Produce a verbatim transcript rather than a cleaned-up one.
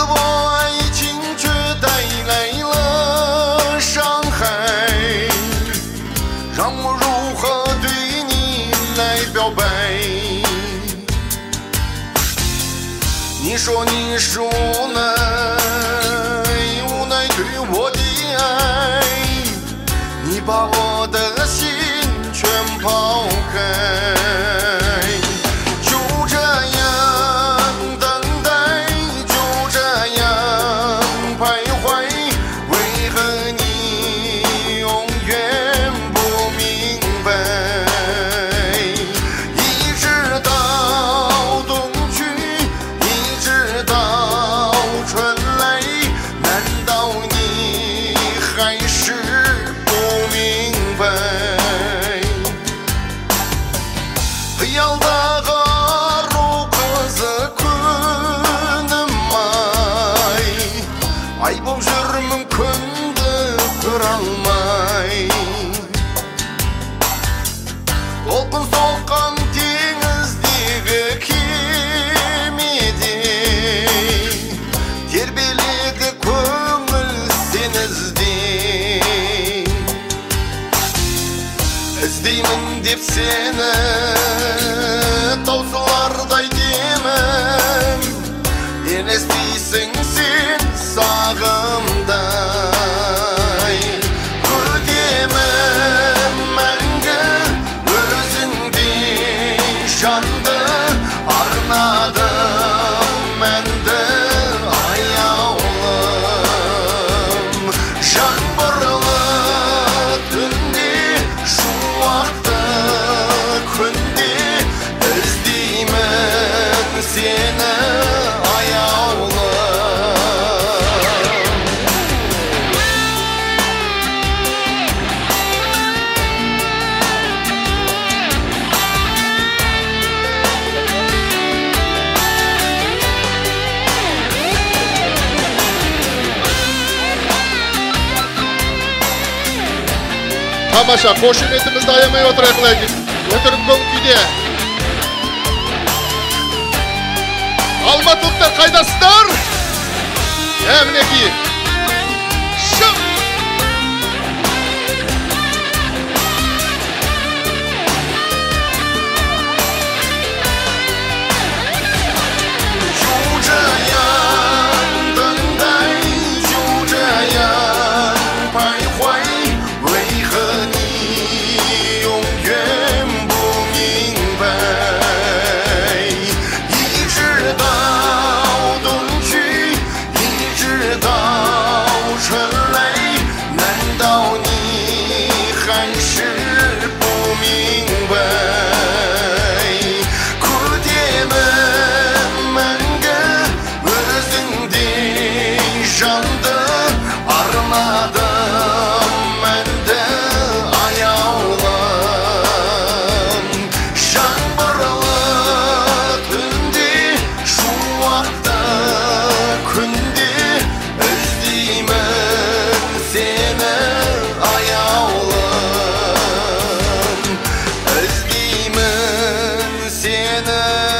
我爱情却带来了伤害，让我如何对你来表白？你说你是无奈，无奈对我的爱，你把我的心全抛开。就这样等待，就这样徘徊，为何你永远不明白？一直到冬去，一直到春来，难道你还是不明白？Hayaldaga kızı күнімай, ай боп жүрмін күнді көре алмай. Толқын соққан теңіздегі кемедей, тербеледі көңіл сені іздей. Іздеймін деп сені таусылардай демім, елестейсің сен сағымдай. Күтемін мәңгі өзіңдей жанды, арнадым мәнді аяулым. Жаңбырлы түнде, шуақты күнде, іздеймін сені аяулым. Тамаша, қошеметімізді аямай отырайық. Өтірік көңіл күйде. Алматылықтар қайдасыздар? Ә, мінекей. Шық! Seni